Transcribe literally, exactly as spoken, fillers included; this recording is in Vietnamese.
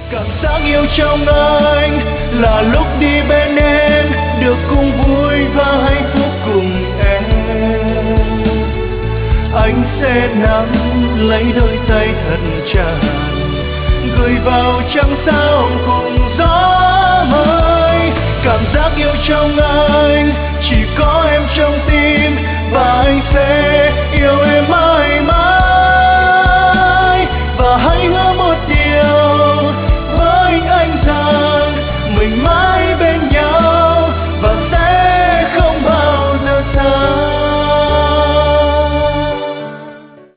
Cảm giác yêu trong anh là lúc đi bên em, được cùng vui và hạnh phúc cùng em. Anh sẽ nắm lấy đôi tay thật chặt, gửi vào trăng sao cùng gió mới. Cảm giác yêu trong anh